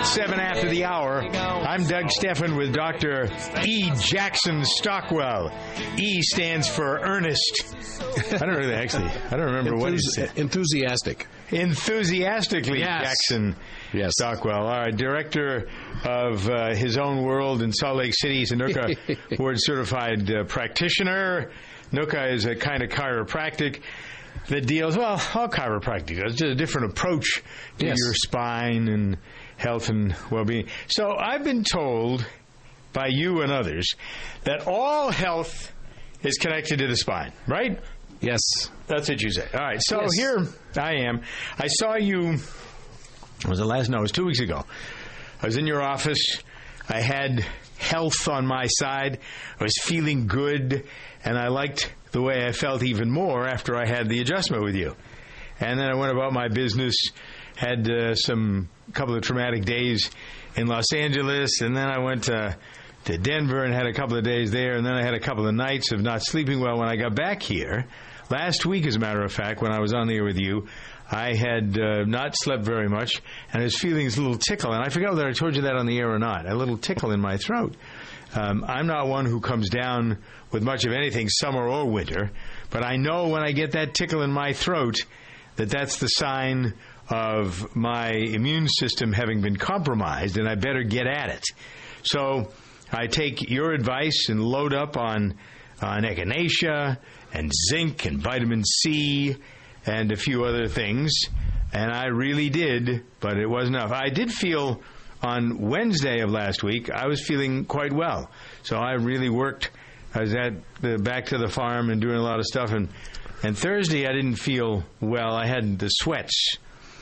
7 after the hour. I'm Doug Steffen with Dr. E. Jackson Stockwell. E stands for Ernest. I don't remember what he said. Enthusiastic. Enthusiastically, yes. Jackson Stockwell. All right, director of his own world in Salt Lake City. He's a NUCCA board-certified practitioner. NUCCA is a kind of chiropractic that deals, well, all chiropractic does, just a different approach to your spine and health and well-being. So I've been told by you and others that all health is connected to the spine, right? Yes. That's what you say. All right, so here I am. I saw you, was it last? No, it was 2 weeks ago. I was in your office. I had health on my side. I was feeling good, and I liked the way I felt even more after I had the adjustment with you. And then I went about my business, had couple of traumatic days in Los Angeles, and then I went to Denver and had a couple of days there, and then I had a couple of nights of not sleeping well. When I got back here, last week, as a matter of fact, when I was on the air with you, I had not slept very much, and I was feeling this little tickle, and I forgot whether I told you that on the air or not, a little tickle in my throat. I'm not one who comes down with much of anything, summer or winter, but I know when I get that tickle in my throat that that's the sign of my immune system having been compromised, and I better get at it. So I take your advice and load up on echinacea and zinc and vitamin C and a few other things, and I really did, but it wasn't enough. I did feel on Wednesday of last week, I was feeling quite well. So I really worked. I was back to the farm and doing a lot of stuff, and Thursday I didn't feel well. I had the sweats.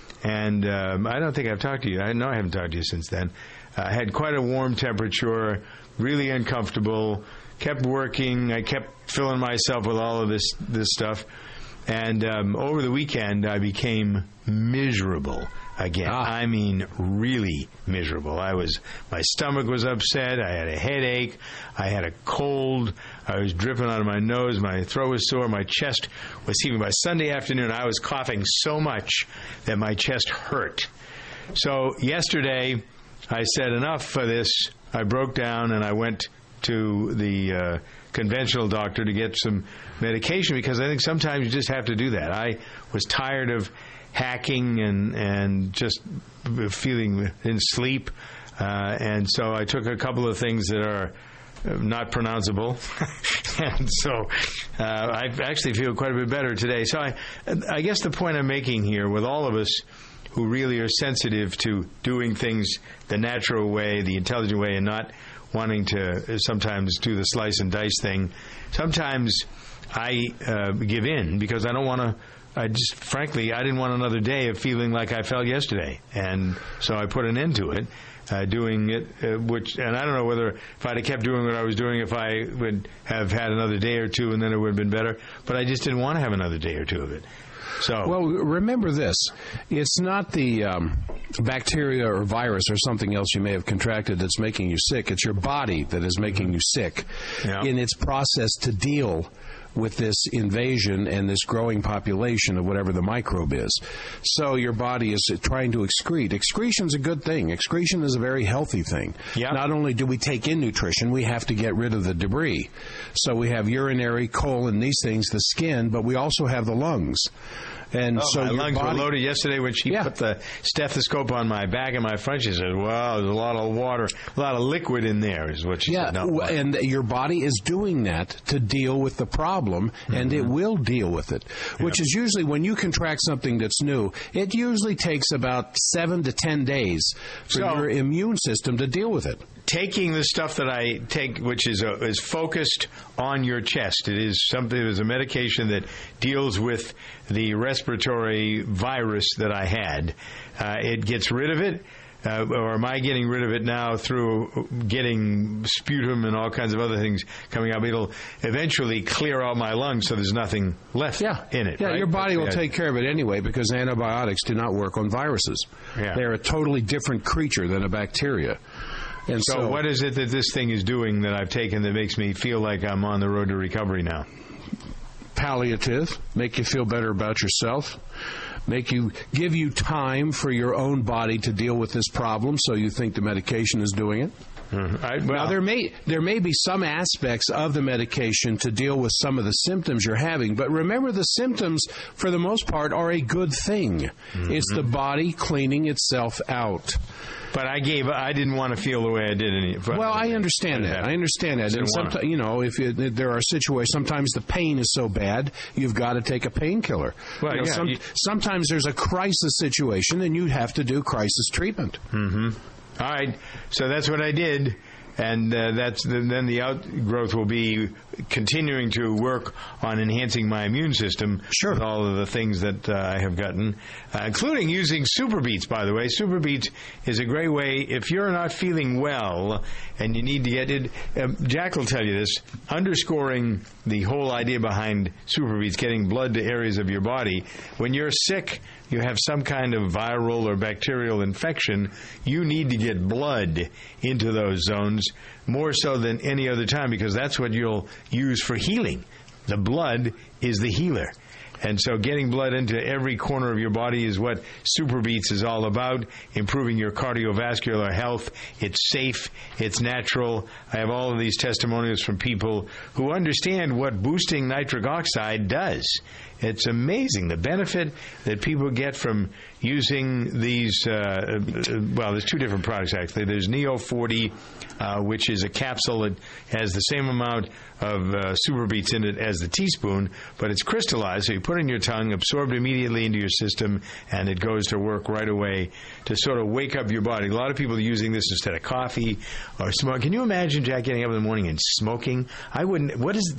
And I don't think I've talked to you. I know I haven't talked to you since then. I had quite a warm temperature, really uncomfortable, kept working. I kept filling myself with all of this stuff. And over the weekend, I became miserable again. I mean, really miserable. My stomach was upset. I had a headache. I had a cold. I was dripping out of my nose. My throat was sore. My chest was heaving. By Sunday afternoon, I was coughing so much that my chest hurt. So yesterday, I said, enough for this. I broke down and I went to the conventional doctor to get some medication, because I think sometimes you just have to do that. I was tired of hacking and just feeling in sleep, and so I took a couple of things that are not pronounceable, and so I actually feel quite a bit better today. So I guess the point I'm making here with all of us who really are sensitive to doing things the natural way, the intelligent way, and not wanting to sometimes do the slice and dice thing, sometimes I give in because I don't want to. I didn't want another day of feeling like I felt yesterday, and so I put an end to it, doing it. And I don't know whether if I'd have kept doing what I was doing, if I would have had another day or two, and then it would have been better. But I just didn't want to have another day or two of it. So, well, remember this. It's not the bacteria or virus or something else you may have contracted that's making you sick. It's your body that is making you sick in its process to deal with this invasion and this growing population of whatever the microbe is. So your body is trying to excrete. Excretion's a good thing. Excretion is a very healthy thing. Yep. Not only do we take in nutrition, we have to get rid of the debris. So we have urinary, colon, these things, the skin, but we also have the lungs. And so my lungs were loaded yesterday when she put the stethoscope on my back and my front. She said, "Wow, there's a lot of water, a lot of liquid in there," is what she said. No, and your body is doing that to deal with the problem, and it will deal with it, which is usually when you contract something that's new, it usually takes about 7 to 10 days for your immune system to deal with it. Taking the stuff that I take, which is focused on your chest, it is a medication that deals with the respiratory virus that I had. It gets rid of it, or am I getting rid of it now through getting sputum and all kinds of other things coming up? It'll eventually clear out my lungs so there's nothing left in it. Yeah, right? Your body will take care of it anyway, because antibiotics do not work on viruses. Yeah. They're a totally different creature than a bacteria. And so what is it that this thing is doing that I've taken that makes me feel like I'm on the road to recovery now? Palliative, make you feel better about yourself. give you time for your own body to deal with this problem, so you think the medication is doing it. Now, there may be some aspects of the medication to deal with some of the symptoms you're having, but remember, the symptoms, for the most part, are a good thing. It's the body cleaning itself out. But I didn't want to feel the way I did. Well, I understand that. And sometimes, if there are situations, sometimes the pain is so bad, you've got to take a painkiller. Well, sometimes there's a crisis situation, and you have to do crisis treatment. Mm-hmm. All right, so that's what I did, and then the outgrowth will be continuing to work on enhancing my immune system. Sure. With all of the things that I have gotten, including using Super Beets, by the way. Super Beets is a great way, if you're not feeling well and you need to get it. Jack will tell you this, underscoring the whole idea behind Super Beets, getting blood to areas of your body. When you're sick, you have some kind of viral or bacterial infection, you need to get blood into those zones more so than any other time, because that's what you'll use for healing. The blood is the healer. And so getting blood into every corner of your body is what Super Beets is all about, improving your cardiovascular health. It's safe. It's natural. I have all of these testimonials from people who understand what boosting nitric oxide does. It's amazing, the benefit that people get from using these, there's two different products, actually. There's Neo 40, which is a capsule that has the same amount of Super Beets in it as the teaspoon, but it's crystallized, so you put it in your tongue, absorbed immediately into your system, and it goes to work right away to sort of wake up your body. A lot of people are using this instead of coffee or smoke. Can you imagine, Jack, getting up in the morning and smoking? I wouldn't.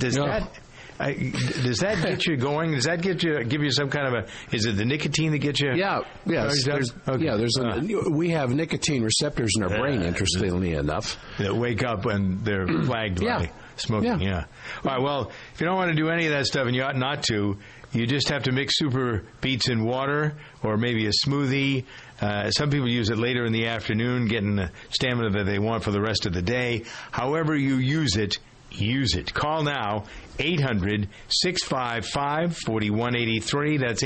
Does that get you going? Does that give you some kind of is it the nicotine that gets you? Yeah, yes. We have nicotine receptors in our brain, interestingly enough, that wake up when they're flagged by smoking. Yeah. All right, well, if you don't want to do any of that stuff, and you ought not to, you just have to mix Super Beets in water or maybe a smoothie. Some people use it later in the afternoon, getting the stamina that they want for the rest of the day. However you use it, use it. Call now, 800-655-4183. That's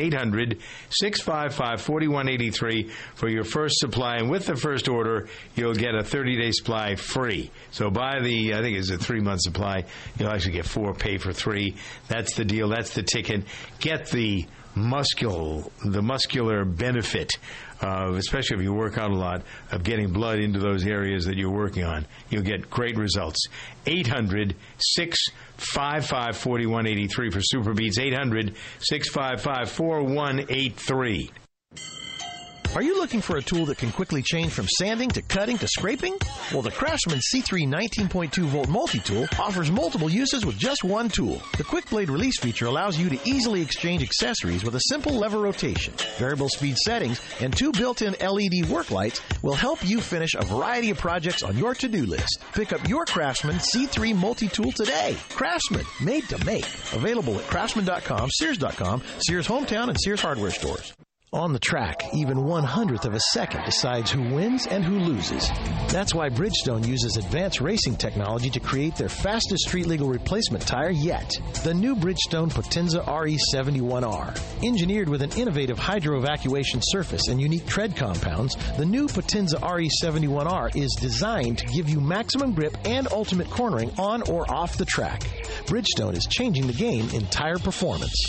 800-655-4183 for your first supply. And with the first order, you'll get a 30-day supply free. So buy I think it's a 3-month supply. You'll actually get 4, pay for 3. That's the deal. That's the ticket. Get the muscular benefit of, especially if you work out a lot, of getting blood into those areas that you're working on. You'll get great results. 800-655-4183 for Super Beets. 800-655-4183. Are you looking for a tool that can quickly change from sanding to cutting to scraping? Well, the Craftsman C3 19.2 volt multi-tool offers multiple uses with just one tool. The Quick Blade Release feature allows you to easily exchange accessories with a simple lever rotation. Variable speed settings and 2 built-in LED work lights will help you finish a variety of projects on your to-do list. Pick up your Craftsman C3 multi-tool today. Craftsman, made to make. Available at Craftsman.com, Sears.com, Sears Hometown, and Sears Hardware stores. On the track, even 1/100th of a second decides who wins and who loses. That's why Bridgestone uses advanced racing technology to create their fastest street-legal replacement tire yet. The new Bridgestone Potenza RE71R. Engineered with an innovative hydro-evacuation surface and unique tread compounds, the new Potenza RE71R is designed to give you maximum grip and ultimate cornering on or off the track. Bridgestone is changing the game in tire performance.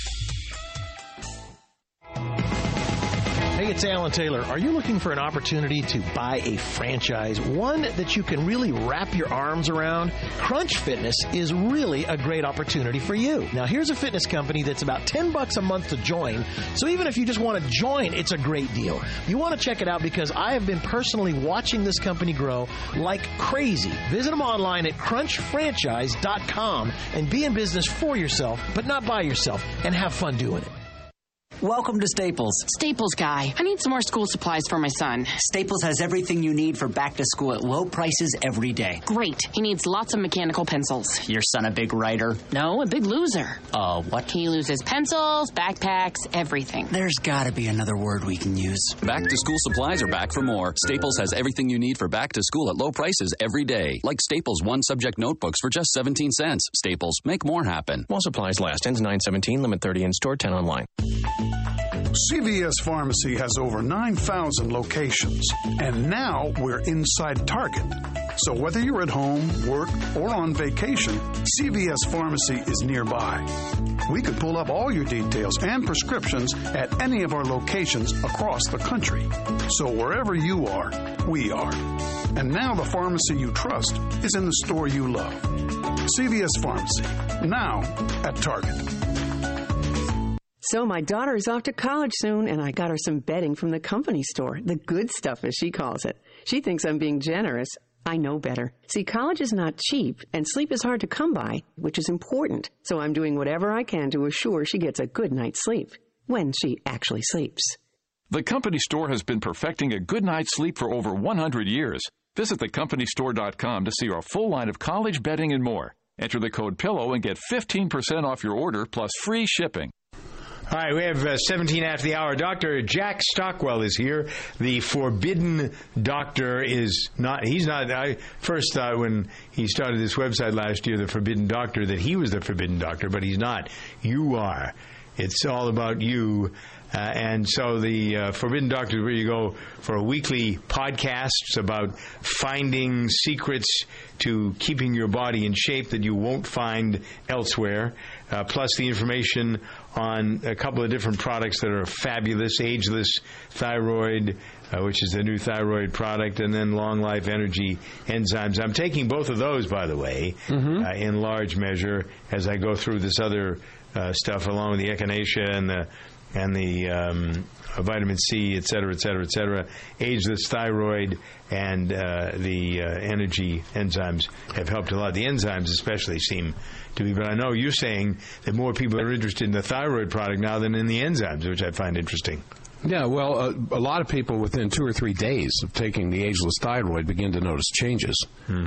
Hey, it's Alan Taylor. Are you looking for an opportunity to buy a franchise, one that you can really wrap your arms around? Crunch Fitness is really a great opportunity for you. Now, here's a fitness company that's about $10 a month to join, so even if you just want to join, it's a great deal. You want to check it out because I have been personally watching this company grow like crazy. Visit them online at crunchfranchise.com and be in business for yourself, but not by yourself, and have fun doing it. Welcome to Staples. Staples guy. I need some more school supplies for my son. Staples has everything you need for back to school at low prices every day. Great. He needs lots of mechanical pencils. Your son a big writer? No, a big loser. What? He loses pencils, backpacks, everything. There's got to be another word we can use. Back to school supplies are back for more. Staples has everything you need for back to school at low prices every day. Like Staples 1-subject notebooks for just 17 cents. Staples, make more happen. While supplies last. Ends 9/17. Limit 30 in store, 10 online. CVS Pharmacy has over 9,000 locations, and now we're inside Target. So whether you're at home, work, or on vacation, CVS Pharmacy is nearby. We could pull up all your details and prescriptions at any of our locations across the country. So wherever you are, we are. And now the pharmacy you trust is in the store you love. CVS Pharmacy, now at Target. So my daughter is off to college soon, and I got her some bedding from the company store, the good stuff as she calls it. She thinks I'm being generous. I know better. See, college is not cheap, and sleep is hard to come by, which is important. So I'm doing whatever I can to assure she gets a good night's sleep, when she actually sleeps. The Company Store has been perfecting a good night's sleep for over 100 years. Visit thecompanystore.com to see our full line of college bedding and more. Enter the code PILLOW and get 15% off your order plus free shipping. All right, we have 17 after the hour. Dr. Jack Stockwell is here. The Forbidden Doctor is not, he's not, I first thought when he started this website last year, The Forbidden Doctor, that he was the Forbidden Doctor, but he's not. You are. It's all about you. And so the Forbidden Doctor is where you go for weekly podcasts about finding secrets to keeping your body in shape that you won't find elsewhere, plus the information on a couple of different products that are fabulous. Ageless Thyroid, which is the new thyroid product, and then Long Life Energy Enzymes. I'm taking both of those, by the way, in large measure as I go through this other stuff along with the echinacea and the vitamin C, et cetera, et cetera, et cetera. Ageless Thyroid and the energy enzymes have helped a lot. The enzymes especially seem to be, but I know you're saying that more people are interested in the thyroid product now than in the enzymes, which I find interesting. Yeah, well, a lot of people within 2 or 3 days of taking the Ageless Thyroid begin to notice changes.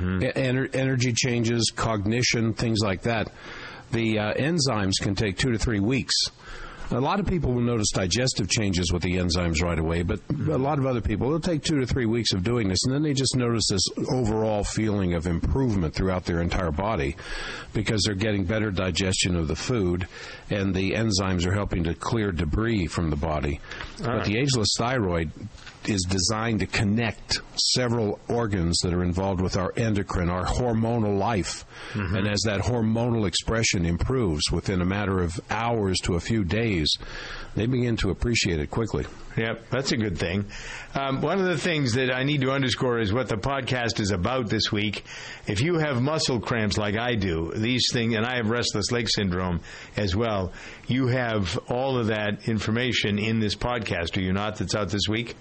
Energy changes, cognition, things like that. The enzymes can take 2 to 3 weeks. A lot of people will notice digestive changes with the enzymes right away, but a lot of other people, it'll take 2 to 3 weeks of doing this, and then they just notice this overall feeling of improvement throughout their entire body because they're getting better digestion of the food, and the enzymes are helping to clear debris from the body. But the Ageless Thyroid is designed to connect several organs that are involved with our endocrine, our hormonal life. And as that hormonal expression improves within a matter of hours to a few days, they begin to appreciate it quickly. Yep, that's a good thing. One of the things that I need to underscore is what the podcast is about this week. If you have muscle cramps like I do, these things, and I have restless leg syndrome as well, you have all of that information in this podcast, do you not, that's out this week?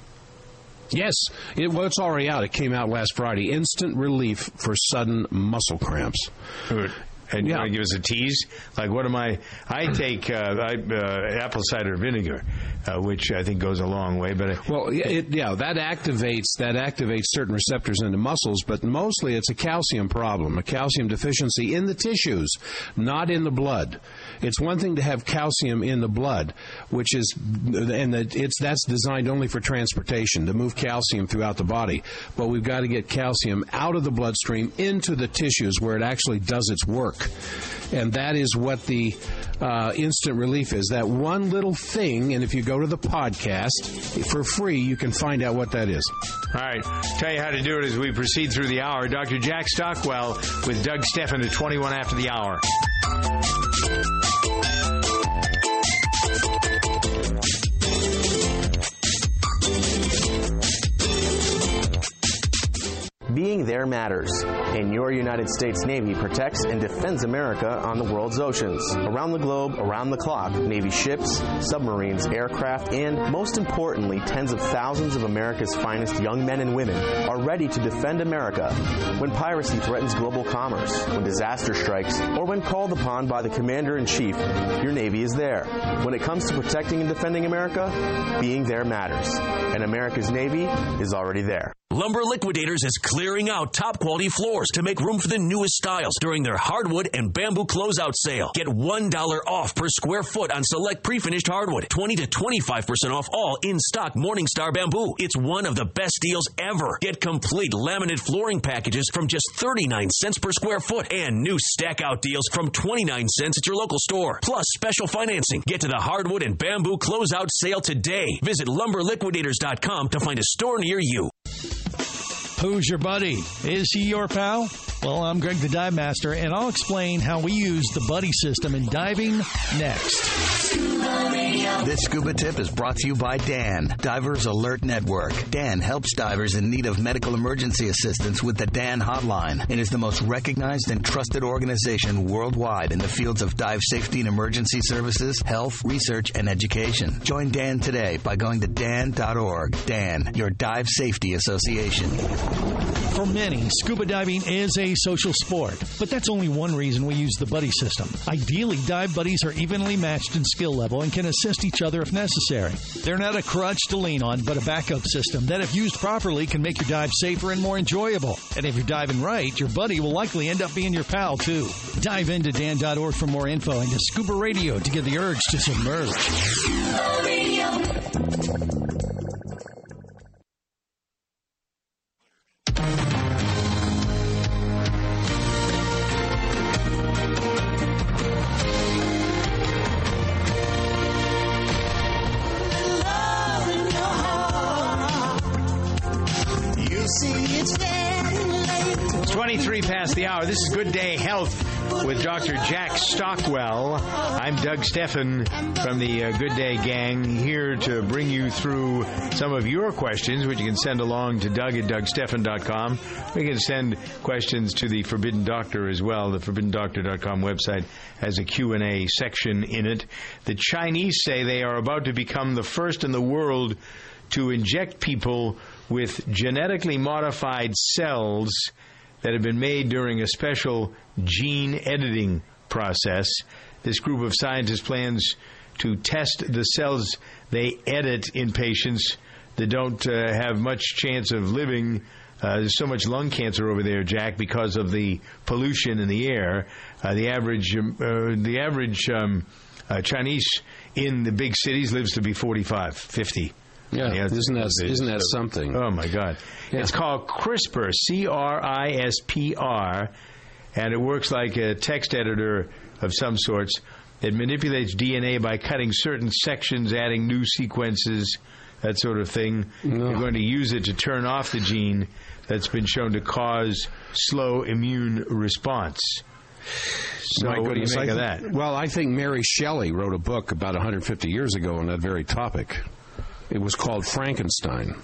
Yes. It's already out. It came out last Friday. Instant relief for sudden muscle cramps. And you want to give us a tease? Like, what am I take apple cider vinegar, which I think goes a long way. But that activates certain receptors in the muscles, but mostly it's a calcium problem, a calcium deficiency in the tissues, not in the blood. It's one thing to have calcium in the blood, that's designed only for transportation, to move calcium throughout the body. But we've got to get calcium out of the bloodstream into the tissues where it actually does its work. And that is what the instant relief is, that one little thing. And if you go to the podcast for free, you can find out what that is. All right. Tell you how to do it as we proceed through the hour. Dr. Jack Stockwell with Doug Steffen at 21 after the hour. Being there matters, and your United States Navy protects and defends America on the world's oceans. Around the globe, around the clock, Navy ships, submarines, aircraft, and, most importantly, tens of thousands of America's finest young men and women are ready to defend America when piracy threatens global commerce, when disaster strikes, or when called upon by the Commander-in-Chief. Your Navy is there. When it comes to protecting and defending America, being there matters, and America's Navy is already there. Lumber Liquidators is clearing out top-quality floors to make room for the newest styles during their hardwood and bamboo closeout sale. Get $1 off per square foot on select pre-finished hardwood. 20 to 25% off all in-stock Morningstar bamboo. It's one of the best deals ever. Get complete laminate flooring packages from just 39 cents per square foot and new stack-out deals from 29 cents at your local store. Plus special financing. Get to the hardwood and bamboo closeout sale today. Visit lumberliquidators.com to find a store near you. Who's your buddy? Is he your pal? Well, I'm Greg the Dive Master, and I'll explain how we use the buddy system in diving next. This scuba tip is brought to you by Dan, Divers Alert Network. Dan helps divers in need of medical emergency assistance with the Dan Hotline and is the most recognized and trusted organization worldwide in the fields of dive safety and emergency services, health, research, and education. Join Dan today by going to dan.org. Dan, your dive safety association. For many, scuba diving is a social sport, but that's only one reason we use the buddy system. Ideally, dive buddies are evenly matched in skill level and can assist each other if necessary. They're not a crutch to lean on, but a backup system that, if used properly, can make your dive safer and more enjoyable. And if you're diving right, your buddy will likely end up being your pal, too. Dive into dan.org for more info and to Scuba Radio to get the urge to submerge. Scuba Radio. 23 past the hour. This is Good Day Health with Dr. Jack Stockwell. I'm Doug Steffen from the Good Day gang, here to bring you through some of your questions, which you can send along to Doug@DougSteffen.com. We can send questions to the Forbidden Doctor as well. The ForbiddenDoctor.com website has a Q&A section in it. The Chinese say they are about to become the first in the world to inject people with genetically modified cells that have been made during a special gene editing process. This group of scientists plans to test the cells they edit in patients that don't have much chance of living. There's so much lung cancer over there, Jack, because of the pollution in the air. The average Chinese in the big cities lives to be 45, 50. Yeah, isn't that something? Oh, my God. Yeah. It's called CRISPR, CRISPR, and it works like a text editor of some sorts. It manipulates DNA by cutting certain sections, adding new sequences, that sort of thing. No. You're going to use it to turn off the gene that's been shown to cause slow immune response. So what do you think of that? Well, I think Mary Shelley wrote a book about 150 years ago on that very topic. It was called Frankenstein.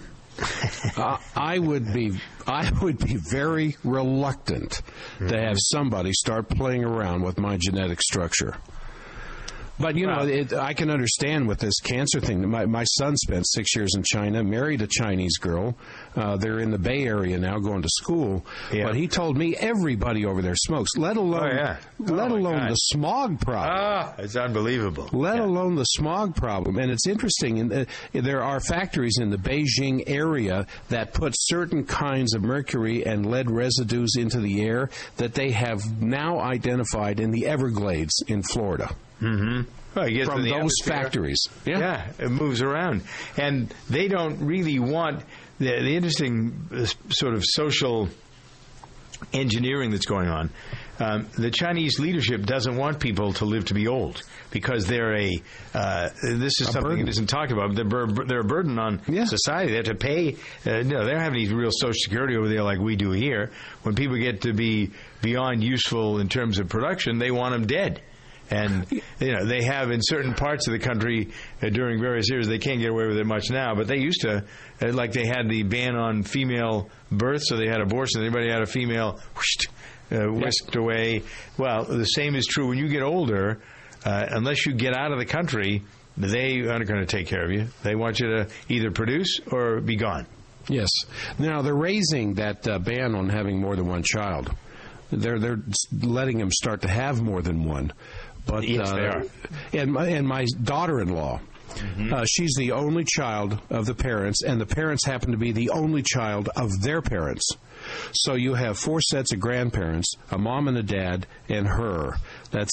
I would be very reluctant to have somebody start playing around with my genetic structure. But, I can understand with this cancer thing. My son spent 6 years in China, married a Chinese girl. They're in the Bay Area now going to school. Yeah. But he told me everybody over there smokes, let alone the smog problem. It's unbelievable. Let alone the smog problem. And it's interesting. There are factories in the Beijing area that put certain kinds of mercury and lead residues into the air that they have now identified in the Everglades in Florida. Mm-hmm. Well, from those factories. Yeah, it moves around. And they don't really want the interesting sort of social engineering that's going on. The Chinese leadership doesn't want people to live to be old because they're this is something burden. That isn't talked about. They're a burden on society. They have to pay. They don't have any real Social Security over there like we do here. When people get to be beyond useful in terms of production, they want them dead. And, they have in certain parts of the country during various years, they can't get away with it much now, but they used to, like they had the ban on female birth, so they had abortion. Anybody had a female, whisked away. Well, the same is true when you get older. Unless you get out of the country, they aren't going to take care of you. They want you to either produce or be gone. Yes. Now, they're raising that ban on having more than one child. They're letting them start to have more than one. But, yes, they are. And my daughter-in-law She's the only child of the parents, and the parents happen to be the only child of their parents. So you have 4 sets of grandparents, a mom and a dad, and her. That's,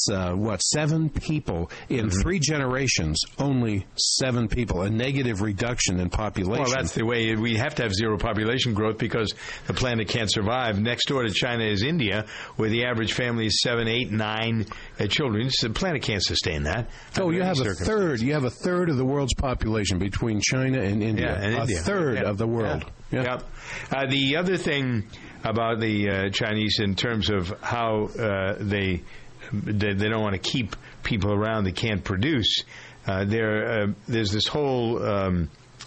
7 people in 3 generations, only 7 people, a negative reduction in population. Well, that's the way. We have to have zero population growth because the planet can't survive. Next door to China is India, where the average family is 7, 8, 9 children. The planet can't sustain that. Oh, you have a third. You have a third of the world's population between China and India. Yeah, and a third of the world. Yeah. The other thing about the Chinese in terms of how they don't want to keep people around that can't produce, there's this whole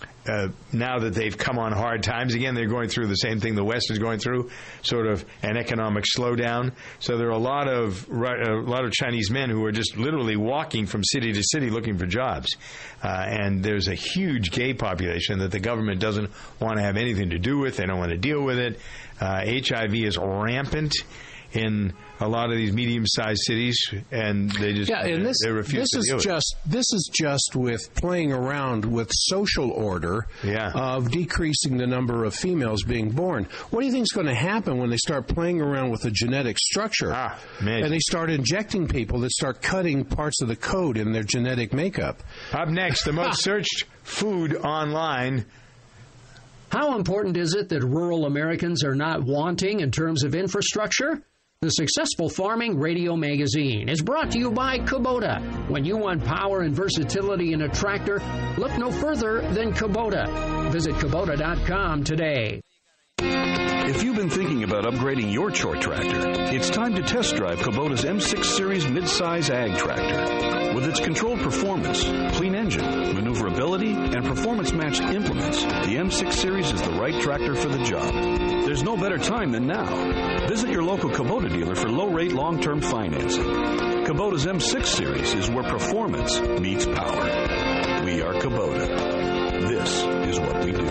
now that they've come on hard times again, they're going through the same thing the West is going through, sort of an economic slowdown. So there are a lot of Chinese men who are just literally walking from city to city looking for jobs. And there's a huge gay population that the government doesn't want to have anything to do with. They don't want to deal with it. HIV is rampant in a lot of these medium-sized cities, and they just they refuse to deal with it. This is just with playing around with social order of decreasing the number of females being born. What do you think is going to happen when they start playing around with the genetic structure and they start injecting people that start cutting parts of the code in their genetic makeup? Up next, the most searched food online. How important is it that rural Americans are not wanting in terms of infrastructure? The Successful Farming Radio Magazine is brought to you by Kubota. When you want power and versatility in a tractor, look no further than Kubota. Visit Kubota.com today. If you've been thinking about upgrading your chore tractor, it's time to test drive Kubota's M6 Series midsize ag tractor. With its controlled performance, clean engine, maneuverability, and performance-matched implements, the M6 Series is the right tractor for the job. There's no better time than now. Visit your local Kubota dealer for low-rate long-term financing. Kubota's M6 Series is where performance meets power. We are Kubota. This is what we do.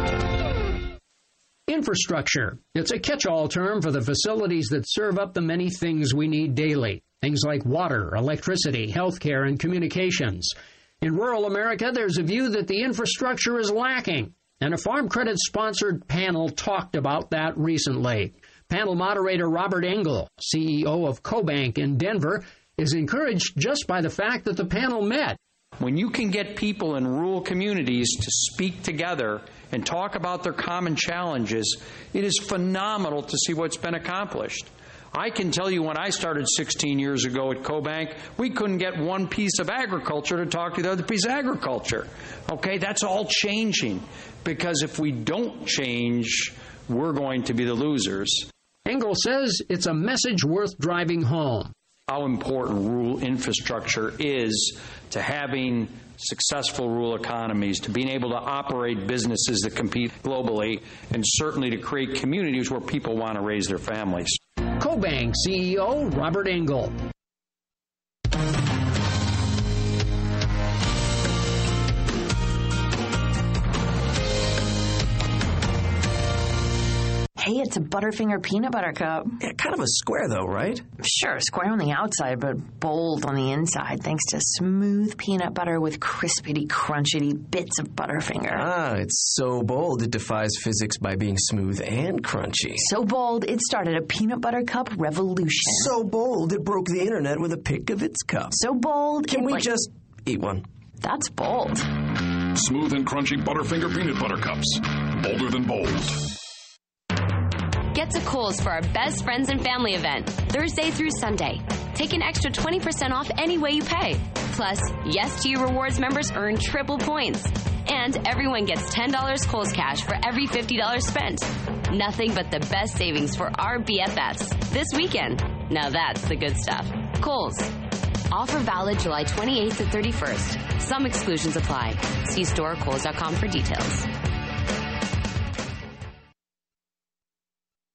Infrastructure. It's a catch-all term for the facilities that serve up the many things we need daily. Things like water, electricity, healthcare, and communications. In rural America, there's a view that the infrastructure is lacking, and a Farm Credit-sponsored panel talked about that recently. Panel moderator Robert Engel, CEO of CoBank in Denver, is encouraged just by the fact that the panel met. When you can get people in rural communities to speak together and talk about their common challenges, it is phenomenal to see what's been accomplished. I can tell you when I started 16 years ago at CoBank, we couldn't get one piece of agriculture to talk to the other piece of agriculture. Okay, that's all changing, because if we don't change, we're going to be the losers. Engel says it's a message worth driving home. How important rural infrastructure is to having successful rural economies, to being able to operate businesses that compete globally, and certainly to create communities where people want to raise their families. CoBank CEO Robert Engel. Hey, it's a Butterfinger peanut butter cup. Yeah, kind of a square, though, right? Sure, square on the outside, but bold on the inside, thanks to smooth peanut butter with crispity, crunchy bits of Butterfinger. Ah, it's so bold it defies physics by being smooth and crunchy. So bold, it started a peanut butter cup revolution. So bold, it broke the internet with a pic of its cup. So bold, Can we just eat one? That's bold. Smooth and crunchy Butterfinger peanut butter cups. Bolder than bold. Get to Kohl's for our Best Friends and Family event, Thursday through Sunday. Take an extra 20% off any way you pay. Plus, Yes to You Rewards members earn triple points. And everyone gets $10 Kohl's cash for every $50 spent. Nothing but the best savings for our BFFs this weekend. Now that's the good stuff. Kohl's. Offer valid July 28th to 31st. Some exclusions apply. See store Kohls.com for details.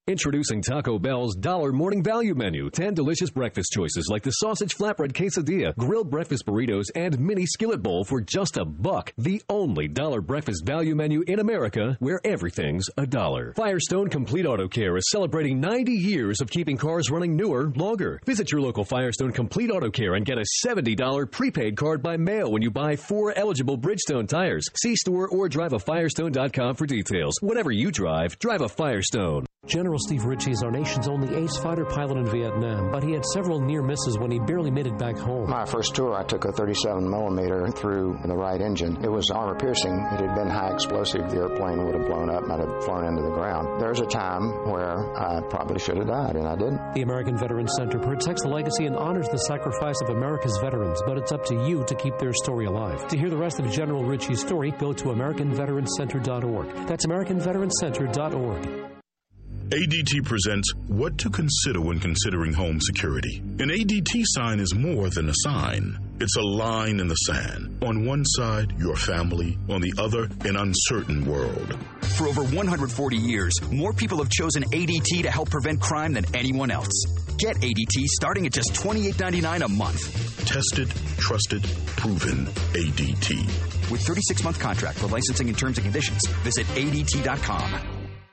Introducing Taco Bell's $1 morning value menu. 10 delicious breakfast choices like the sausage flatbread quesadilla, grilled breakfast burritos, and mini skillet bowl for just $1. The only $1 breakfast value menu in America where everything's $1. Firestone Complete Auto Care is celebrating 90 years of keeping cars running newer, longer. Visit your local Firestone Complete Auto Care and get a $70 prepaid card by mail when you buy 4 eligible Bridgestone tires. See store or drive a Firestone.com for details. Whatever you drive, drive a Firestone. General Steve Ritchie is our nation's only ace fighter pilot in Vietnam, but he had several near misses when he barely made it back home. My first tour, I took a 37mm through the right engine. It was armor piercing. It had been high explosive. The airplane would have blown up and I'd have flown into the ground. There's a time where I probably should have died, and I didn't. The American Veterans Center protects the legacy and honors the sacrifice of America's veterans, but it's up to you to keep their story alive. To hear the rest of General Ritchie's story, go to AmericanVeteransCenter.org. That's AmericanVeteransCenter.org. ADT presents What to Consider When Considering Home Security. An ADT sign is more than a sign. It's a line in the sand. On one side, your family. On the other, an uncertain world. For over 140 years, more people have chosen ADT to help prevent crime than anyone else. Get ADT starting at just $28.99 a month. Tested, trusted, proven ADT. With 36-month contract for licensing and terms and conditions, visit ADT.com.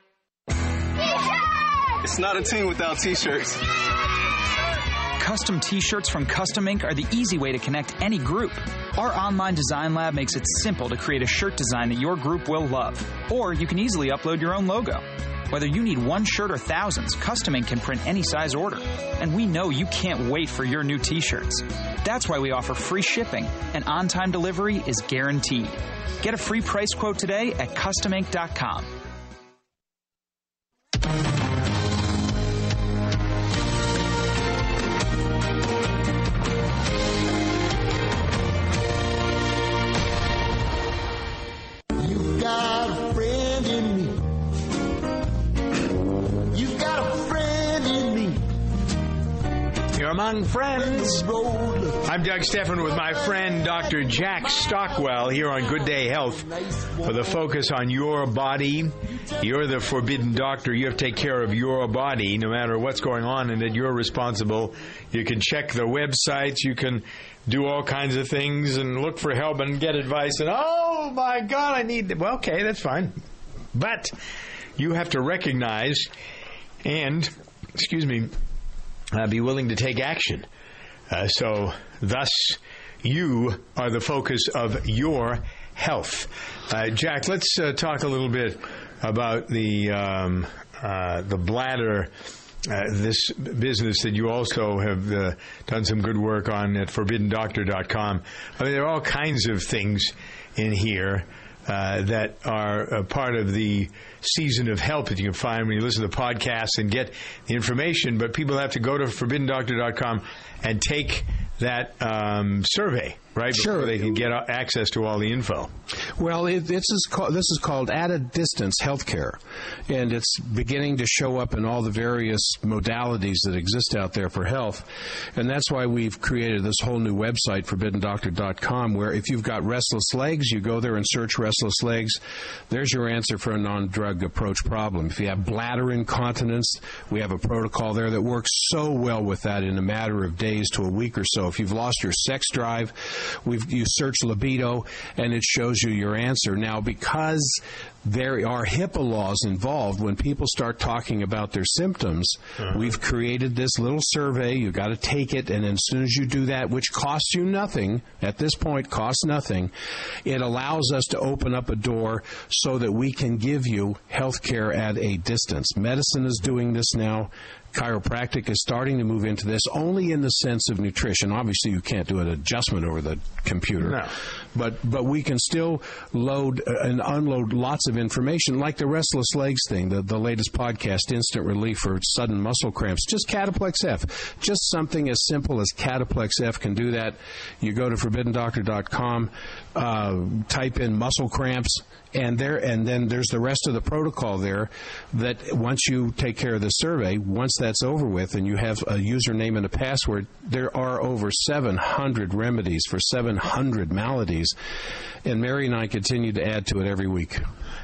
It's not a team without T-shirts. Custom T-shirts from Custom Ink are the easy way to connect any group. Our online design lab makes it simple to create a shirt design that your group will love. Or you can easily upload your own logo. Whether you need one shirt or thousands, Custom Ink can print any size order. And we know you can't wait for your new T-shirts. That's why we offer free shipping, and on-time delivery is guaranteed. Get a free price quote today at CustomInk.com. Among friends. I'm Doug Stephan with my friend Dr. Jack Stockwell here on Good Day Health with a focus on your body. You're the forbidden doctor. You have to take care of your body no matter what's going on, and that you're responsible. You can check the websites. You can do all kinds of things and look for help and get advice. And, oh, my God, I need... Well, okay, that's fine. But you have to recognize and, be willing to take action. So thus, you are the focus of your health. Jack, let's talk a little bit about the bladder, this business that you also have done some good work on at ForbiddenDoctor.com. I mean, there are all kinds of things in here that are a part of the season of help that you can find when you listen to podcasts and get the information. But people have to go to ForbiddenDoctor.com and take that survey, right? Sure. Before they can get access to all the info. Well, this is called At a Distance Healthcare, and it's beginning to show up in all the various modalities that exist out there for health. And that's why we've created this whole new website, ForbiddenDoctor.com, where if you've got restless legs, you go there and search restless legs. There's your answer for a non-drug approach problem. If you have bladder incontinence, we have a protocol there that works so well with that in a matter of days to a week or so. If you've lost your sex drive, you search libido, and it shows you your answer. Now, because there are HIPAA laws involved, when people start talking about their symptoms, we've created this little survey. You've got to take it, and as soon as you do that, which costs you nothing, at this point costs nothing, it allows us to open up a door so that we can give you health care at a distance. Medicine is doing this now. Chiropractic is starting to move into this, only in the sense of nutrition. Obviously, you can't do an adjustment over the computer. No. But we can still load and unload lots of information, like the restless legs thing, the latest podcast, Instant Relief for Sudden Muscle Cramps. Just Cataplex F. Just something as simple as Cataplex F can do that. You go to ForbiddenDoctor.com, type in muscle cramps, and then there's the rest of the protocol there that once you take care of the survey, once that's over with and you have a username and a password, there are over 700 remedies for 700 maladies. And Mary and I continue to add to it every week.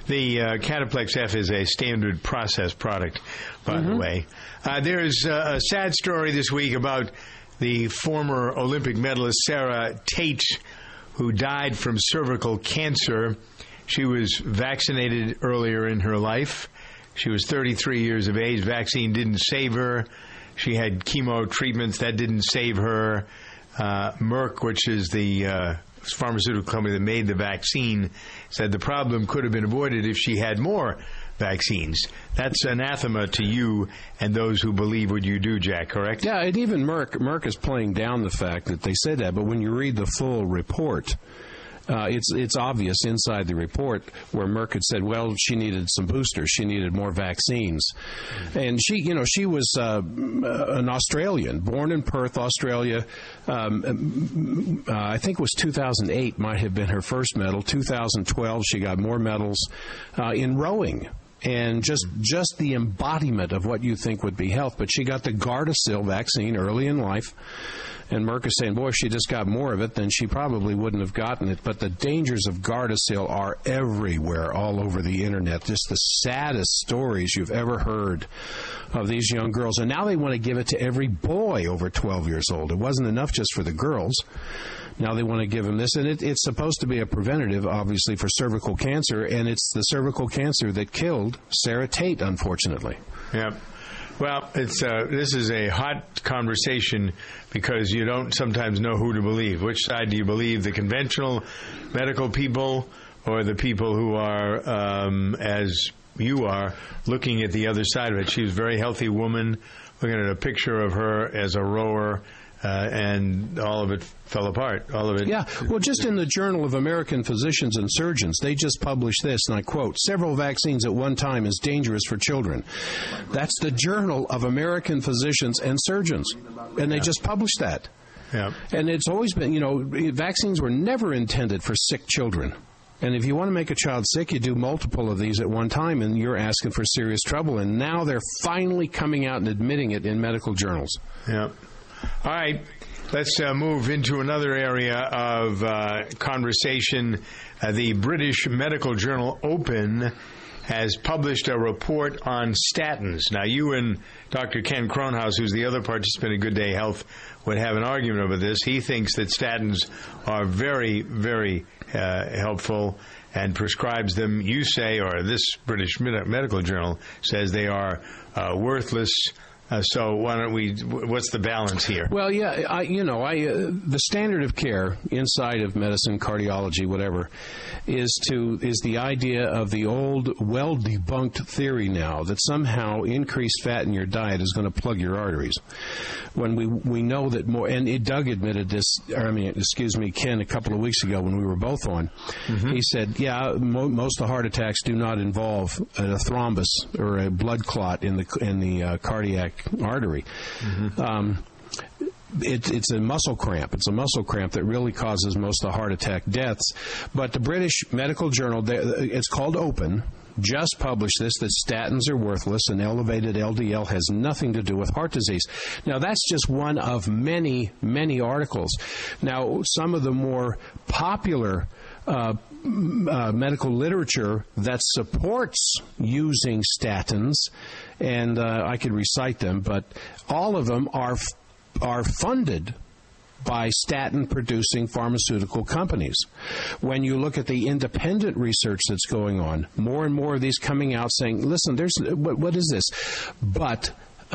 The Cataplex F is a standard process product, by the way. There's a sad story this week about the former Olympic medalist Sarah Tate, who died from cervical cancer. She was vaccinated earlier in her life. She was 33 years of age. Vaccine didn't save her. She had chemo treatments. That didn't save her. Merck, which is the pharmaceutical company that made the vaccine, said the problem could have been avoided if she had more vaccines. That's anathema to you and those who believe what you do, Jack, correct? Yeah, and even Merck is playing down the fact that they said that, but when you read the full report, it's obvious inside the report where Merck had said, well, she needed some boosters, she needed more vaccines, and she was an Australian, born in Perth, Australia. I think it was 2008 might have been her first medal. 2012 she got more medals in rowing. And just the embodiment of what you think would be health. But she got the Gardasil vaccine early in life. And Merck is saying, boy, if she just got more of it, then she probably wouldn't have gotten it. But the dangers of Gardasil are everywhere, all over the Internet. Just the saddest stories you've ever heard of these young girls. And now they want to give it to every boy over 12 years old. It wasn't enough just for the girls. Now they want to give them this. And it's supposed to be a preventative, obviously, for cervical cancer. And it's the cervical cancer that killed Sarah Tate, unfortunately. Yeah. Well, this is a hot conversation because you don't sometimes know who to believe. Which side do you believe, the conventional medical people or the people who are, as you are, looking at the other side of it? She was a very healthy woman, looking at a picture of her as a rower, and all of it fell apart. All of it. Yeah. Well, just in the Journal of American Physicians and Surgeons, they just published this, and I quote, "Several vaccines at one time is dangerous for children." That's the Journal of American Physicians and Surgeons, and they just published that. Yeah. And it's always been, vaccines were never intended for sick children. And if you want to make a child sick, you do multiple of these at one time, and you're asking for serious trouble. And now they're finally coming out and admitting it in medical journals. Yeah. All right, let's move into another area of conversation. The British medical journal Open has published a report on statins. Now, you and Dr. Ken Kronhaus, who's the other participant in Good Day Health, would have an argument over this. He thinks that statins are very, very helpful and prescribes them. You say, or this British medical journal says they are worthless. So why don't we? What's the balance here? Well, yeah, the standard of care inside of medicine, cardiology, whatever, is the idea of the old, well-debunked theory now that somehow increased fat in your diet is going to plug your arteries. When we know that more, and Doug admitted this. Ken, a couple of weeks ago when we were both on, he said, yeah, most of the heart attacks do not involve a thrombus or a blood clot in the cardiac artery. It's a muscle cramp. It's a muscle cramp that really causes most of the heart attack deaths. But the British Medical Journal, it's called Open, just published this, that statins are worthless and elevated LDL has nothing to do with heart disease. Now, that's just one of many, many articles. Now, some of the more popular medical literature that supports using statins, and I could recite them, but all of them are funded by statin-producing pharmaceutical companies. When you look at the independent research that's going on, more and more of these coming out saying, listen, what is this? But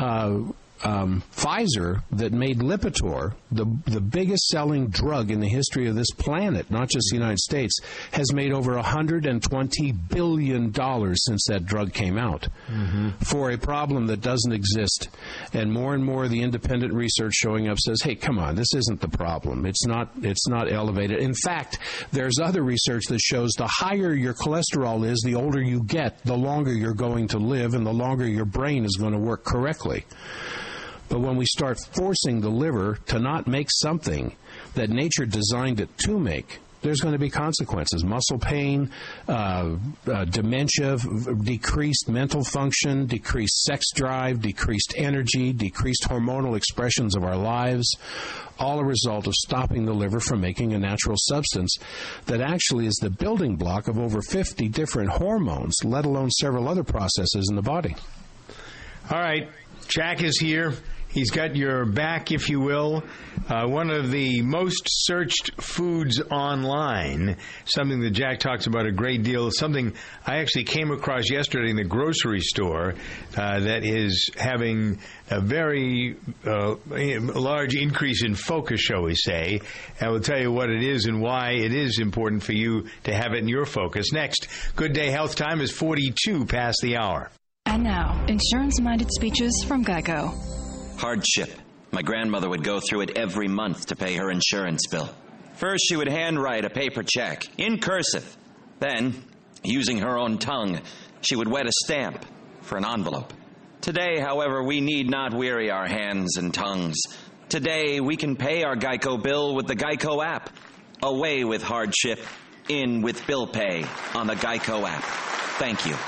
Pfizer, that made Lipitor, the biggest selling drug in the history of this planet, not just the United States, has made over $120 billion since that drug came out for a problem that doesn't exist. And more of the independent research showing up says, hey, come on, this isn't the problem. It's not elevated. In fact, there's other research that shows the higher your cholesterol is, the older you get, the longer you're going to live, and the longer your brain is going to work correctly. But when we start forcing the liver to not make something that nature designed it to make, there's going to be consequences. Muscle pain, dementia, decreased mental function, decreased sex drive, decreased energy, decreased hormonal expressions of our lives, all a result of stopping the liver from making a natural substance that actually is the building block of over 50 different hormones, let alone several other processes in the body. All right, Jack is here. He's got your back, if you will. One of the most searched foods online, something that Jack talks about a great deal, something I actually came across yesterday in the grocery store that is having a very large increase in focus, shall we say. I will tell you what it is and why it is important for you to have it in your focus. Next, Good Day Health time is 42 past the hour. And now, insurance-minded speeches from GEICO. Hardship. My grandmother would go through it every month to pay her insurance bill. First, she would handwrite a paper check in cursive. Then, using her own tongue, she would wet a stamp for an envelope. Today, however, we need not weary our hands and tongues. Today, we can pay our GEICO bill with the GEICO app. Away with hardship, in with bill pay on the GEICO app. Thank you.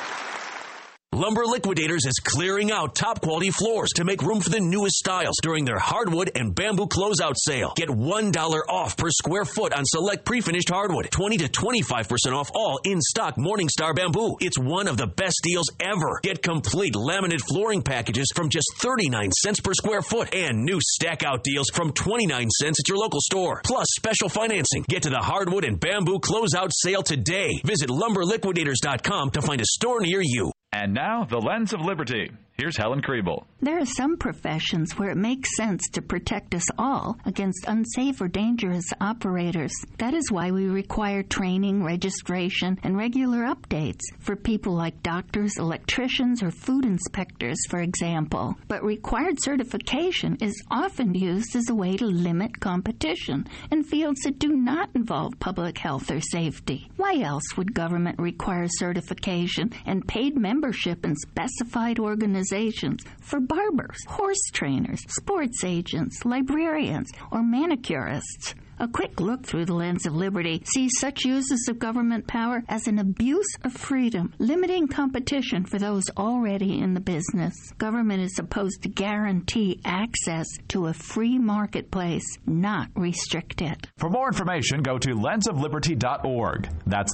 Lumber Liquidators is clearing out top-quality floors to make room for the newest styles during their hardwood and bamboo closeout sale. Get $1 off per square foot on select pre-finished hardwood. 20 to 25% off all in-stock Morningstar bamboo. It's one of the best deals ever. Get complete laminate flooring packages from just 39 cents per square foot and new stack-out deals from 29 cents at your local store. Plus special financing. Get to the hardwood and bamboo closeout sale today. Visit lumberliquidators.com to find a store near you. And now, the Lens of Liberty. Here's Helen Kriebel. There are some professions where it makes sense to protect us all against unsafe or dangerous operators. That is why we require training, registration, and regular updates for people like doctors, electricians, or food inspectors, for example. But required certification is often used as a way to limit competition in fields that do not involve public health or safety. Why else would government require certification and paid membership in specified organizations for barbers, horse trainers, sports agents, librarians, or manicurists? A quick look through the Lens of Liberty sees such uses of government power as an abuse of freedom, limiting competition for those already in the business. Government is supposed to guarantee access to a free marketplace, not restrict it. For more information, go to lensofliberty.org. That's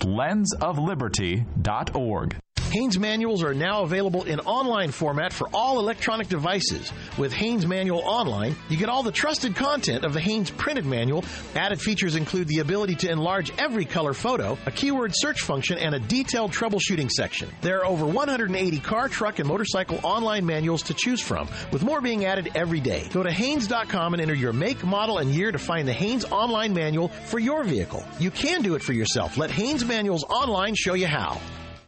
lensofliberty.org. Haynes manuals are now available in online format for all electronic devices. With Haynes Manual Online, you get all the trusted content of the Haynes printed manual. Added features include the ability to enlarge every color photo, a keyword search function, and a detailed troubleshooting section. There are over 180 car, truck, and motorcycle online manuals to choose from, with more being added every day. Go to Haynes.com and enter your make, model, and year to find the Haynes Online Manual for your vehicle. You can do it for yourself. Let Haynes Manuals Online show you how.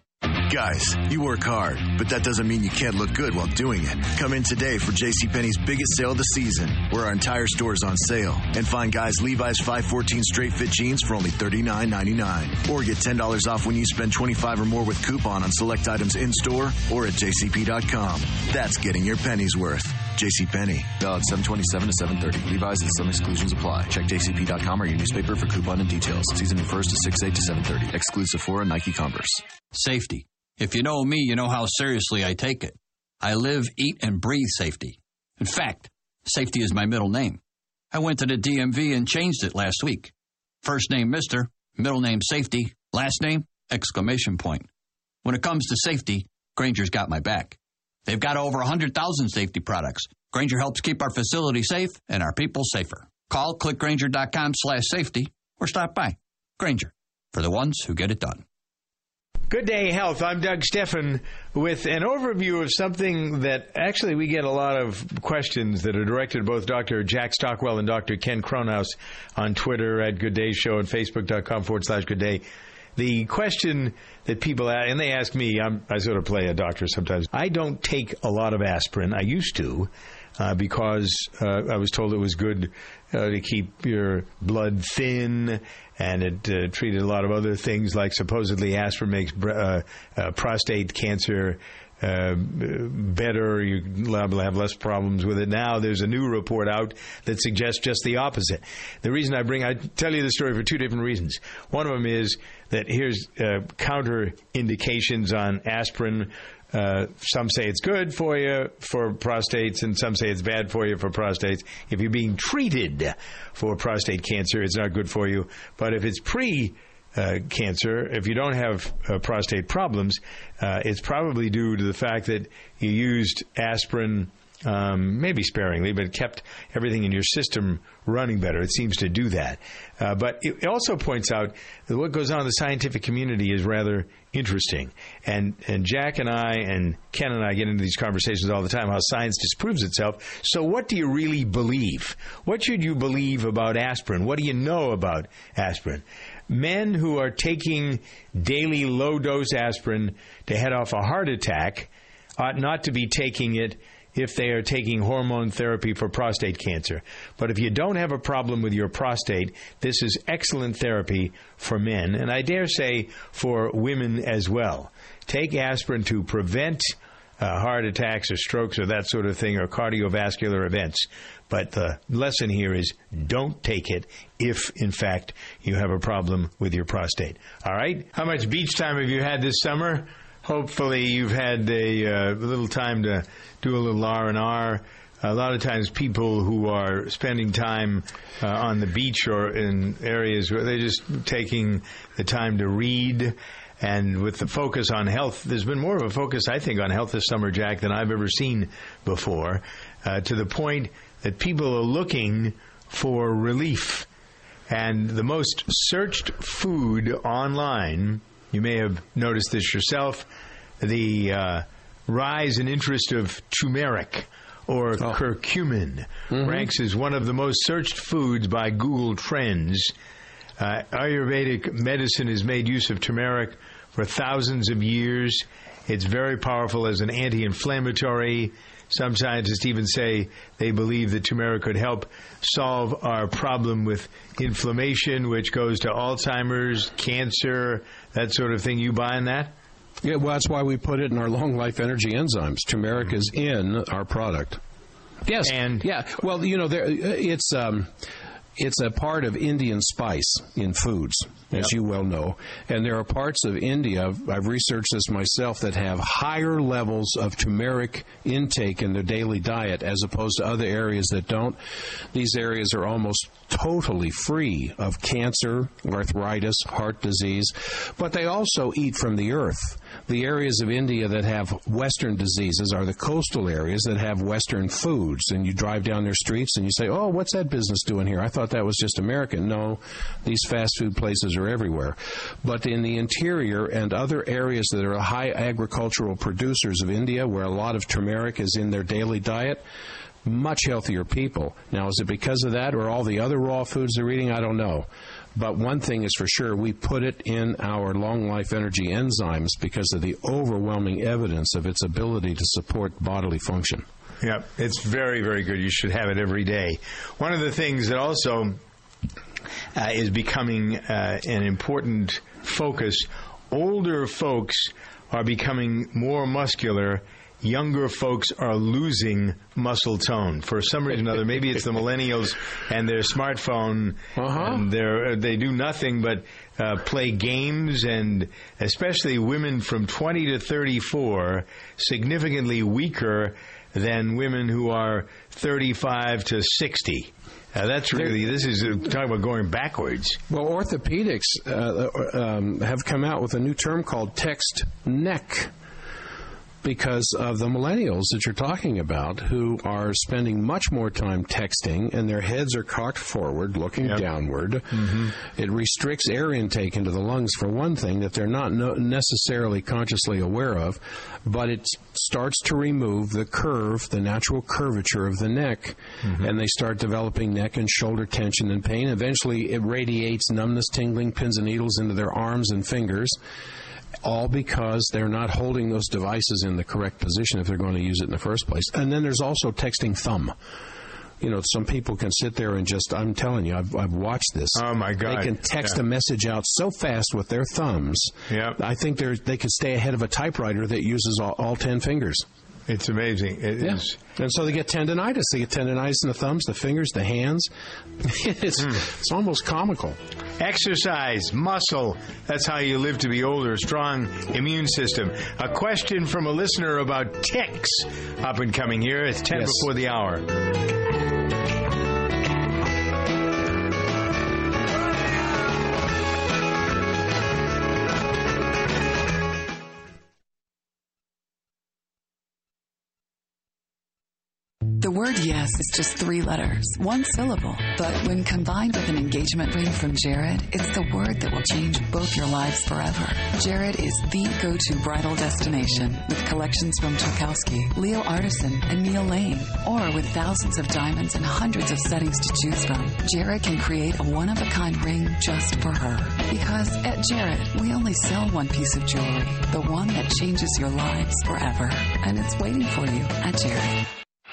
Guys, you work hard, but that doesn't mean you can't look good while doing it. Come in today for JCPenney's biggest sale of the season, where our entire store is on sale. And find guys Levi's 514 straight fit jeans for only $39.99. Or get $10 off when you spend $25 or more with coupon on select items in-store or at jcp.com. That's getting your pennies worth. JCPenney. Valid 7/27 to 7/30. Levi's and some exclusions apply. Check jcp.com or your newspaper for coupon and details. Season 1st to 6/8 to 7/30. Exclude Sephora, Nike, Converse. Safety. If you know me, you know how seriously I take it. I live, eat, and breathe safety. In fact, safety is my middle name. I went to the DMV and changed it last week. First name Mr., middle name Safety, last name exclamation point. When it comes to safety, Grainger's got my back. They've got over 100,000 safety products. Grainger helps keep our facility safe and our people safer. Call clickgrainger.com/safety or stop by. Grainger, for the ones who get it done. Good Day Health. I'm Doug Steffen with an overview of something that actually we get a lot of questions that are directed to both Dr. Jack Stockwell and Dr. Ken Cronhaus on Twitter at Good Day Show and Facebook.com/Good Day. The question that people ask, and they ask me, I sort of play a doctor sometimes. I don't take a lot of aspirin. I used to because I was told it was good to keep your blood thin, and it treated a lot of other things, like supposedly aspirin makes prostate cancer better, you'll have less problems with it. Now there's a new report out that suggests just the opposite. The reason I tell you the story for two different reasons. One of them is that here's counter indications on aspirin. Some say it's good for you for prostates, and some say it's bad for you for prostates. If you're being treated for prostate cancer, it's not good for you. But if it's cancer, if you don't have prostate problems, it's probably due to the fact that you used aspirin, maybe sparingly, but kept everything in your system running better. It seems to do that. But it also points out that what goes on in the scientific community is rather interesting. And Jack and I and Ken and I get into these conversations all the time, how science disproves itself. So what do you really believe? What should you believe about aspirin? What do you know about aspirin? Men who are taking daily low-dose aspirin to head off a heart attack ought not to be taking it if they are taking hormone therapy for prostate cancer. But if you don't have a problem with your prostate, this is excellent therapy for men, and I dare say for women as well. Take aspirin to prevent heart attacks or strokes or that sort of thing, or cardiovascular events. But the lesson here is don't take it if, in fact, you have a problem with your prostate. All right? How much beach time have you had this summer? Hopefully you've had a little time to do a little R&R. A lot of times people who are spending time on the beach or in areas where they're just taking the time to read. And with the focus on health, there's been more of a focus, I think, on health this summer, Jack, than I've ever seen before, to the point that people are looking for relief. And the most searched food online, you may have noticed this yourself, the rise in interest of turmeric or curcumin ranks as one of the most searched foods by Google Trends. Ayurvedic medicine has made use of turmeric for thousands of years. It's very powerful as an anti-inflammatory. Some scientists even say they believe that turmeric could help solve our problem with inflammation, which goes to Alzheimer's, cancer, that sort of thing. You buying that? Yeah, well, that's why we put it in our long life energy enzymes. Turmeric is in our product. Yes. And yeah. Well, you know, it's a part of Indian spice in foods, as you well know. And there are parts of India, I've researched this myself, that have higher levels of turmeric intake in their daily diet as opposed to other areas that don't. These areas are almost totally free of cancer, arthritis, heart disease, but they also eat from the earth. The areas of India that have Western diseases are the coastal areas that have Western foods. And you drive down their streets and you say, oh, what's that business doing here? I thought that was just American. No, these fast food places are everywhere. But in the interior and other areas that are high agricultural producers of India, where a lot of turmeric is in their daily diet, much healthier people. Now, is it because of that or all the other raw foods they're eating? I don't know. But one thing is for sure, we put it in our long life energy enzymes because of the overwhelming evidence of its ability to support bodily function. Yeah, it's very, very good. You should have it every day. One of the things that also is becoming an important focus, older folks are becoming more muscular. Younger folks are losing muscle tone for some reason or other. Maybe it's the millennials and their smartphone, and they do nothing but play games, and especially women from 20 to 34, significantly weaker than women who are 35 to 60. That's really, this is talking about going backwards. Well, orthopedics have come out with a new term called text neck, because of the millennials that you're talking about, who are spending much more time texting, and their heads are cocked forward, looking downward. It restricts air intake into the lungs, for one thing, that they're not necessarily consciously aware of, but it starts to remove the curve, the natural curvature of the neck, and they start developing neck and shoulder tension and pain. Eventually, it radiates numbness, tingling, pins and needles into their arms and fingers, all because they're not holding those devices in the correct position if they're going to use it in the first place. And then there's also texting thumb, some people can sit there and just, I'm telling you, I've watched this. Oh, my God. They can text a message out so fast with their thumbs. Yeah. I think they could stay ahead of a typewriter that uses all 10 fingers. It's amazing. It is. And so they get tendinitis. They get tendinitis in the thumbs, the fingers, the hands. It's almost comical. Exercise, muscle. That's how you live to be older. Strong immune system. A question from a listener about ticks up and coming here. It's 10 before the hour. The word yes is just 3 letters, 1 syllable. But when combined with an engagement ring from Jared, it's the word that will change both your lives forever. Jared is the go-to bridal destination with collections from Tchaikovsky, Leo Artisan, and Neil Lane. Or with thousands of diamonds and hundreds of settings to choose from, Jared can create a one-of-a-kind ring just for her. Because at Jared, we only sell one piece of jewelry, the one that changes your lives forever. And it's waiting for you at Jared.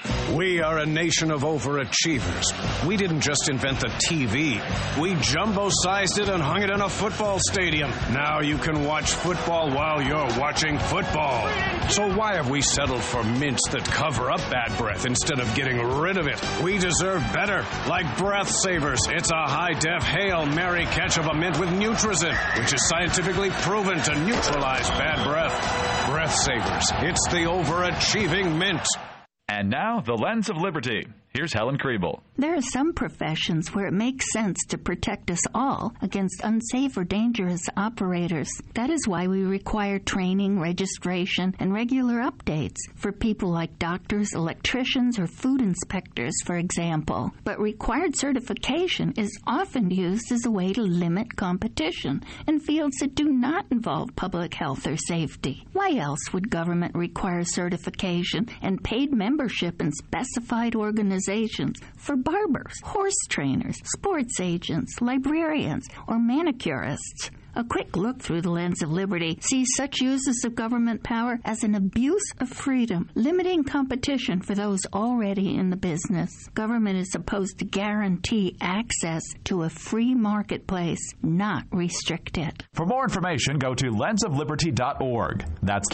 We are a nation of overachievers. We didn't just invent the TV. We jumbo-sized it and hung it in a football stadium. Now you can watch football while you're watching football. So why have we settled for mints that cover up bad breath instead of getting rid of it? We deserve better, like Breath Savers. It's a high-def Hail Mary catch of a mint with Nutrizin, which is scientifically proven to neutralize bad breath. Breath Savers. It's the overachieving mint. And now, the Lens of Liberty. Here's Helen Kriebel. There are some professions where it makes sense to protect us all against unsafe or dangerous operators. That is why we require training, registration, and regular updates for people like doctors, electricians, or food inspectors, for example. But required certification is often used as a way to limit competition in fields that do not involve public health or safety. Why else would government require certification and paid membership in specified organizations for barbers, horse trainers, sports agents, librarians, or manicurists? A quick look through the Lens of Liberty sees such uses of government power as an abuse of freedom, limiting competition for those already in the business. Government is supposed to guarantee access to a free marketplace, not restrict it. For more information, go to lensofliberty.org. That's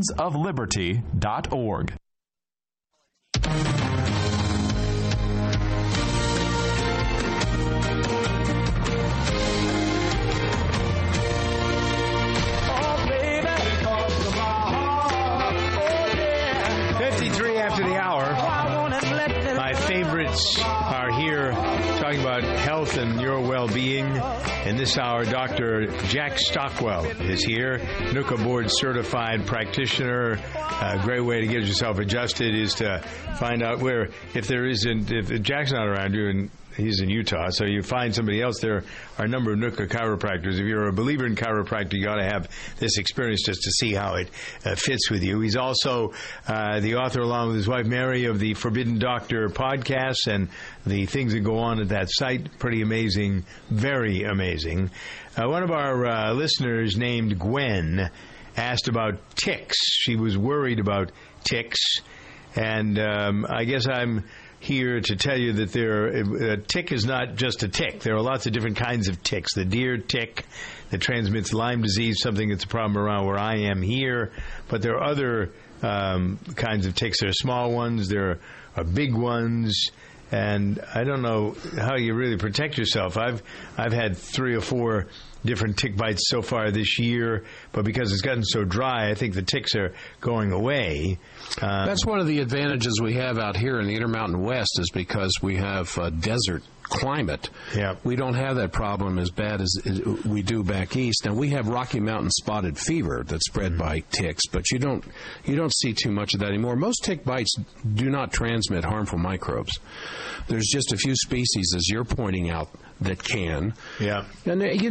lensofliberty.org. Are here talking about health and your well-being. In this hour, Dr. Jack Stockwell is here, NUCA board certified practitioner. A great way to get yourself adjusted is to find out where, if Jack's not around you, and he's in Utah, so you find somebody else. There are a number of NUCA chiropractors. If you're a believer in chiropractic, you ought to have this experience just to see how it fits with you. He's also the author, along with his wife Mary, of the Forbidden Doctor podcast and the things that go on at that site. Pretty amazing, very amazing. One of our listeners named Gwen asked about ticks. She was worried about ticks, and I guess I'm here to tell you that a tick is not just a tick. There are lots of different kinds of ticks. The deer tick that transmits Lyme disease, something that's a problem around where I am here. But there are other kinds of ticks. There are small ones. There are big ones. And I don't know how you really protect yourself. I've had 3 or 4 different tick bites so far this year, but because it's gotten so dry, I think the ticks are going away. That's one of the advantages we have out here in the Intermountain West, is because we have a desert climate. Yeah. We don't have that problem as bad as we do back east. And we have Rocky Mountain spotted fever that's spread by ticks, but you don't see too much of that anymore. Most tick bites do not transmit harmful microbes. There's just a few species, as you're pointing out, that can. Yeah. And but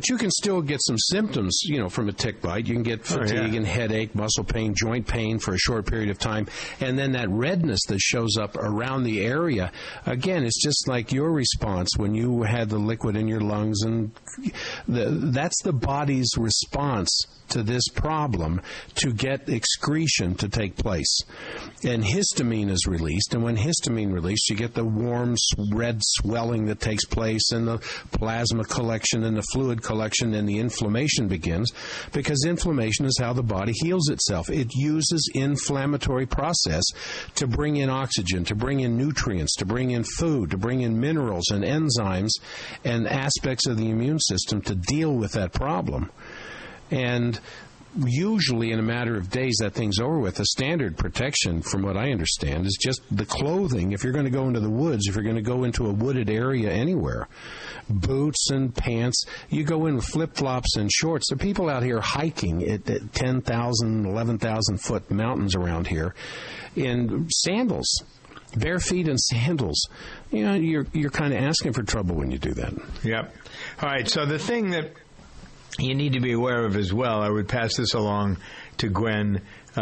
But you can still get some symptoms, from a tick bite. You can get fatigue and headache, muscle pain, joint pain for a short period of time. And then that redness that shows up around the area, again, it's just like your response when you had the liquid in your lungs. And that's the body's response to this problem to get excretion to take place. And histamine is released. And when histamine released, you get the warm, red swelling that takes place and the plasma collection and the fluid collection, and the inflammation begins, because inflammation is how the body heals itself. It uses inflammatory process to bring in oxygen, to bring in nutrients, to bring in food, to bring in minerals and enzymes and aspects of the immune system to deal with that problem. And usually in a matter of days that thing's over with. The standard protection, from what I understand, is just the clothing. If you're going to go into the woods, if you're going to go into a wooded area anywhere, boots and pants, you go in with flip-flops and shorts. There are people out here hiking at 10,000, 11,000 foot mountains around here in sandals, bare feet and sandals. You're kind of asking for trouble when you do that. Yep. All right, so the thing that you need to be aware of as well, I would pass this along to Gwen,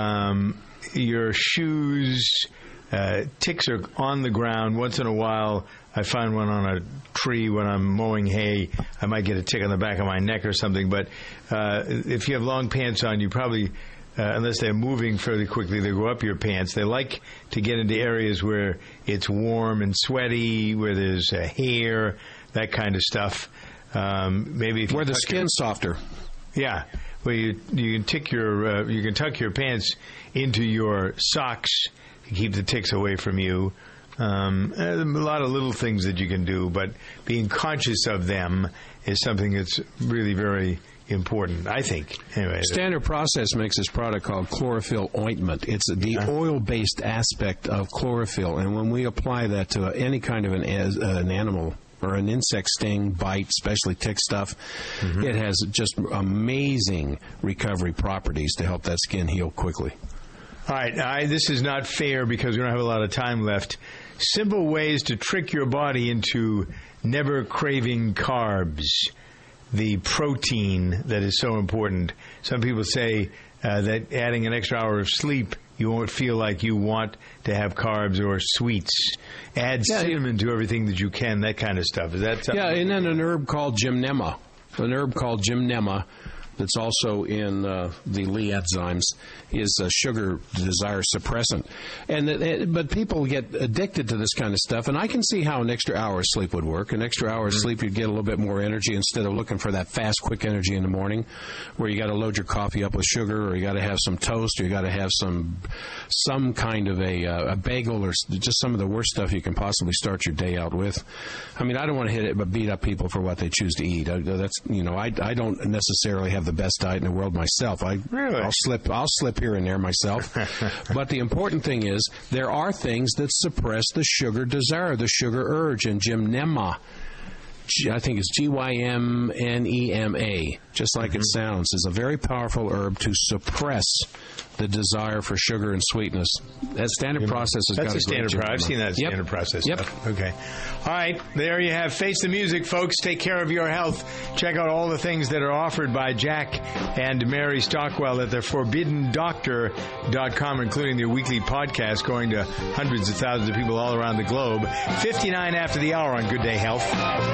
your shoes, ticks are on the ground. Once in a while, I find one on a tree when I'm mowing hay. I might get a tick on the back of my neck or something. But if you have long pants on, you probably, unless they're moving fairly quickly, they go up your pants. They like to get into areas where it's warm and sweaty, where there's hair, that kind of stuff. Maybe if where the skin's softer. Yeah, where you can you can tuck your pants into your socks to keep the ticks away from you. A lot of little things that you can do, but being conscious of them is something that's really very important, I think. Anyway, Standard Process makes this product called chlorophyll ointment. It's the oil-based aspect of chlorophyll, and when we apply that to any kind of an animal or an insect sting, bite, especially tick stuff, it has just amazing recovery properties to help that skin heal quickly. All right, this is not fair because we don't have a lot of time left. Simple ways to trick your body into never craving carbs, the protein that is so important. Some people say that adding an extra hour of sleep, you won't feel like you want to have carbs or sweets. Add cinnamon to everything that you can, that kind of stuff. Is that something? Yeah, and then an herb called gymnema. That's also in the Lee enzymes, is a sugar desire suppressant. But people get addicted to this kind of stuff, and I can see how an extra hour of sleep would work. An extra hour of sleep, you'd get a little bit more energy instead of looking for that fast, quick energy in the morning, where you got to load your coffee up with sugar, or you got to have some toast, or you got to have some kind of a bagel, or just some of the worst stuff you can possibly start your day out with. I mean, I don't want to hit it, but beat up people for what they choose to eat. I don't necessarily have the best diet in the world myself. I'll slip here and there myself. But the important thing is there are things that suppress the sugar desire, the sugar urge, and gymnema, I think it's Gymnema, just like it sounds, is a very powerful herb to suppress the desire for sugar and sweetness. That Standard Process has got a great standard process. I've seen that Standard Process stuff. Okay. All right. There you have Face the Music, folks. Take care of your health. Check out all the things that are offered by Jack and Mary Stockwell at their ForbiddenDoctor.com, including their weekly podcast going to hundreds of thousands of people all around the globe. 59 after the hour on Good Day Health.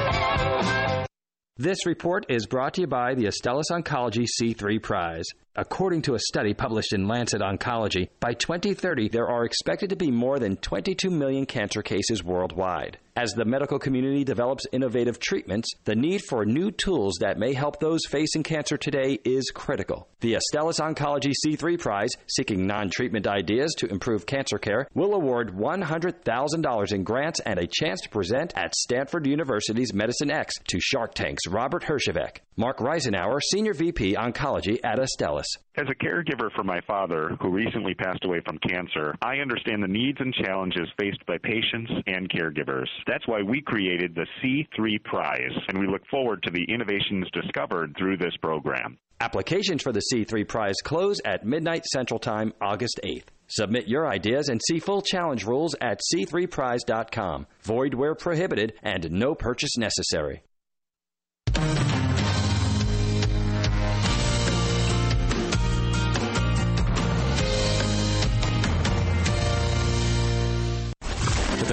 This report is brought to you by the Astellas Oncology C3 Prize. According to a study published in Lancet Oncology, by 2030 there are expected to be more than 22 million cancer cases worldwide. As the medical community develops innovative treatments, the need for new tools that may help those facing cancer today is critical. The Astellas Oncology C3 Prize, seeking non-treatment ideas to improve cancer care, will award $100,000 in grants and a chance to present at Stanford University's Medicine X to Shark Tank's Robert Herjavec. Mark Reisenauer, Senior VP Oncology at Astellas. As a caregiver for my father, who recently passed away from cancer, I understand the needs and challenges faced by patients and caregivers. That's why we created the C3 Prize, and we look forward to the innovations discovered through this program. Applications for the C3 Prize close at midnight Central Time, August 8th. Submit your ideas and see full challenge rules at c3prize.com. Void where prohibited and no purchase necessary.